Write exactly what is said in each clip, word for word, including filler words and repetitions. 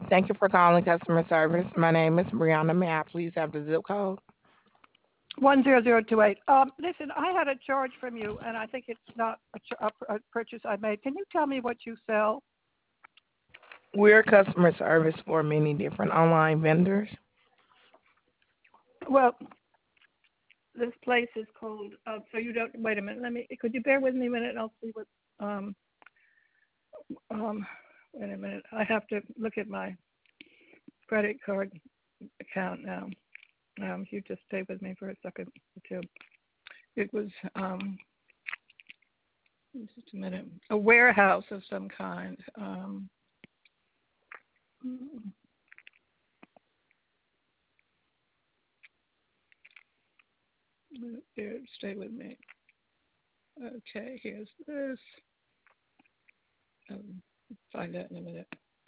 Thank you for calling customer service. My name is Brianna. May I please have the zip code? one zero zero two eight. Um, listen, I had a charge from you, and I think it's not a, ch- a, pr- a purchase I made. Can you tell me what you sell? We're customer service for many different online vendors. Well, this place is called. Uh, so you don't. Wait a minute. Let me. Could you bear with me a minute? And I'll see what. Um, um, wait a minute. I have to look at my credit card account now. Um, if you just stay with me for a second or two. It was um, just a minute. A warehouse of some kind. Um, here, stay with me. Okay, here's this. Um, find that in a minute.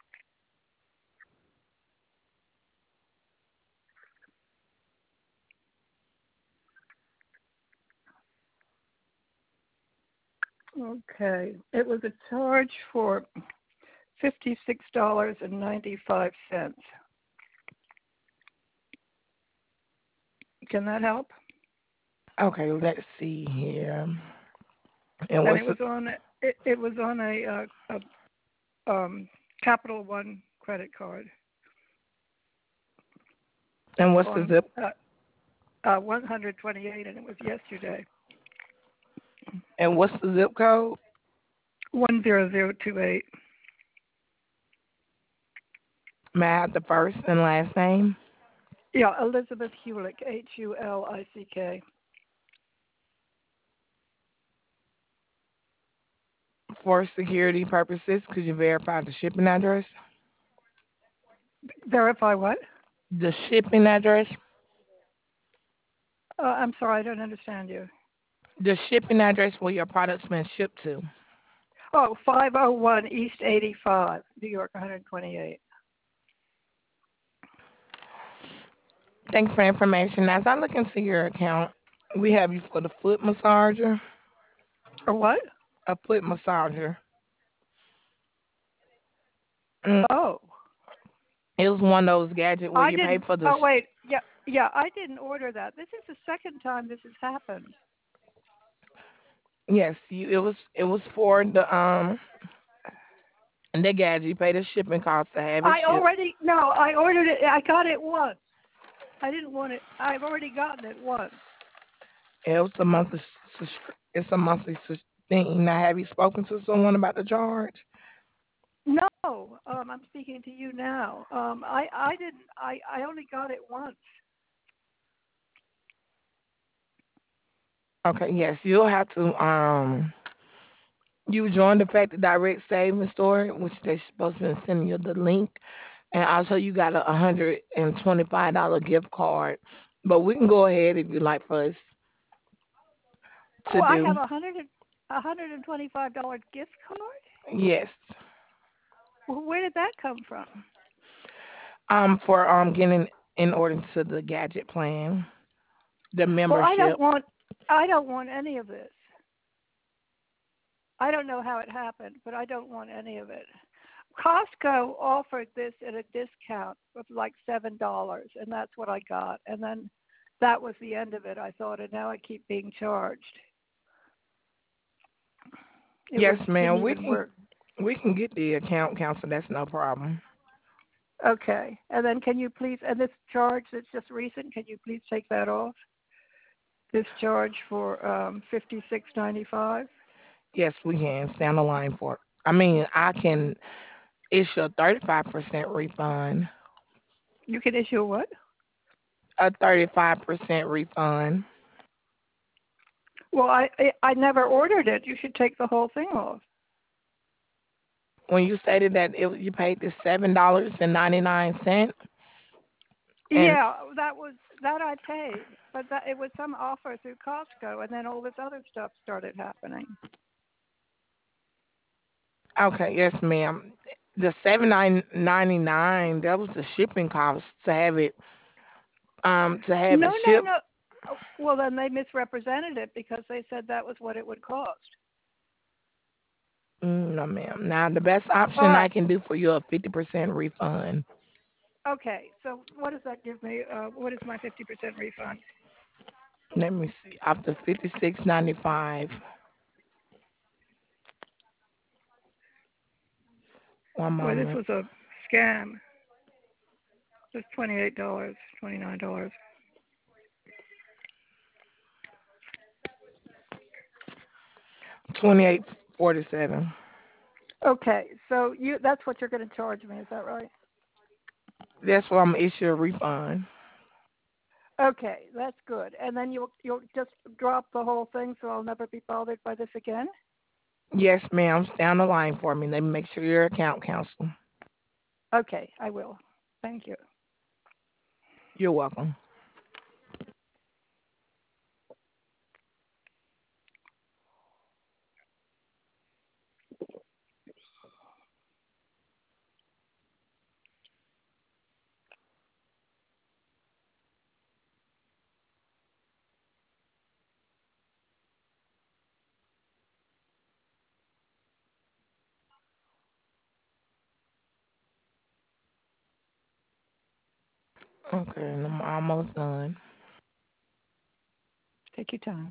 Okay, it was a charge for fifty-six dollars and ninety-five cents. Can that help? Okay, let's see here. And And what's it the was on it, it was on a, uh, a um, Capital One credit card and what's the on zip uh, uh, one hundred twenty-eight, and it was yesterday. and what's the zip code? one zero zero two eight. May I have the first and last name? Yeah, Elizabeth Hulick, H U L I C K. For security purposes, could you verify the shipping address? Verify what? The shipping address? Uh, I'm sorry, I don't understand you. The shipping address where your product's been shipped to. Oh, five oh one East eighty-five, New York, one hundred twenty-eight. Thanks for information. As I look into your account, we have you for the foot massager. Or what? A foot massager. Mm, Oh, it was one of those gadgets where I you pay didn't. for the. Oh, wait. Yeah, yeah, I didn't order that. This is the second time this has happened. Yes, you. It was. It was for the um the gadget. You pay the shipping cost to have it I shipped. already, no, I ordered it. I got it once. I didn't want it. I've already gotten it once. It was a monthly. sus- It's a monthly sus- thing. Now, have you spoken to someone about the charge? No, um, I'm speaking to you now. Um, I, I didn't. I, I only got it once. Okay. Yes, you'll have to um. You join the Factory Direct Savings Store, which they're supposed to be sending you the link, and also you got a one hundred and twenty-five dollar gift card. But we can go ahead if you like for us Oh, to I do. have a hundred and a hundred and twenty-five dollar gift card. Yes. Well, where did that come from? Um, for um getting in order to the gadget plan, the Well, I don't membership. want. I don't want any of this. I don't know how it happened, but I don't want any of it. Costco offered this at a discount of like seven dollars, and that's what I got. And then that was the end of it. I thought, and now I keep being charged. It Yes, was didn't ma'am. We even can work. we can get the account counselor. That's no problem. Okay, and then can you please? And this charge that's just recent, can you please take that off? This charge for um, fifty six ninety five. Yes, we can. Stand the line for it. I mean, I can issue a thirty-five percent refund. You can issue a what? A thirty-five percent refund. Well, I, I I never ordered it. You should take the whole thing off. When you stated that it, you paid the seven dollars and ninety-nine cent, and Yeah, that was that I paid, but that it was some offer through Costco, and then all this other stuff started happening. okay, yes, ma'am. The seven nine ninety nine that was the shipping cost to have it um to have No, it no, shipped. no. Oh, well, then they misrepresented it because they said that was what it would cost. Mm, no, ma'am. Now, the best All option I right. can do for you a fifty percent refund. Okay. So what does that give me? Uh, what is my fifty percent refund? Let me see. After fifty six ninety five. One Boy, this moment. was a scam. It's twenty-eight dollars, twenty-nine dollars. Twenty eight forty seven. Okay. So you that's what you're going to charge me. Is that right? That's what I'm gonna issue a refund. Okay, that's good. And then you'll you'll just drop the whole thing, so I'll never be bothered by this again. Yes, ma'am. Stay on the line for me. Let me make sure your account cancel. Okay, I will. Thank you. You're welcome. Okay, I'm almost done. Take your time.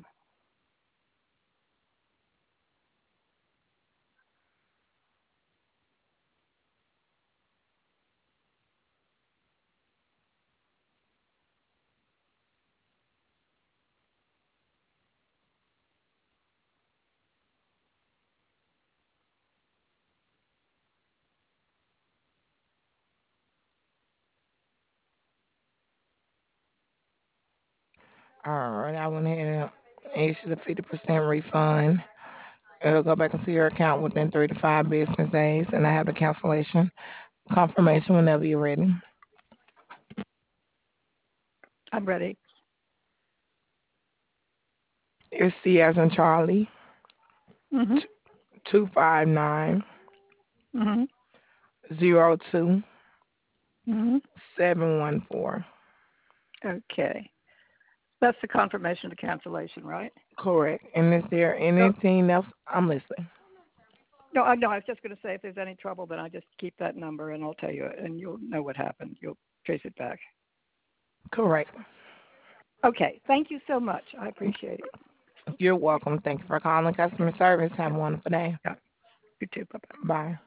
All right, I went ahead and issued a fifty percent refund. It'll go back into your account within three to five business days, and I have the cancellation confirmation whenever you're ready. I'm ready. It's C as in Charlie, Mhm. two five nine Mhm. zero two Mhm. seven one four. Okay. That's the confirmation of cancellation, right? Correct. And is there No, anything else? I'm listening. no, I no. I was just going to say if there's any trouble, then I just keep that number and I'll tell you, and you'll know what happened. You'll trace it back. Correct. Okay. Thank you so much. I appreciate it. You're welcome. Thank you for calling customer service. Have Yeah. a wonderful day. Yeah. You too. Bye bye. Bye.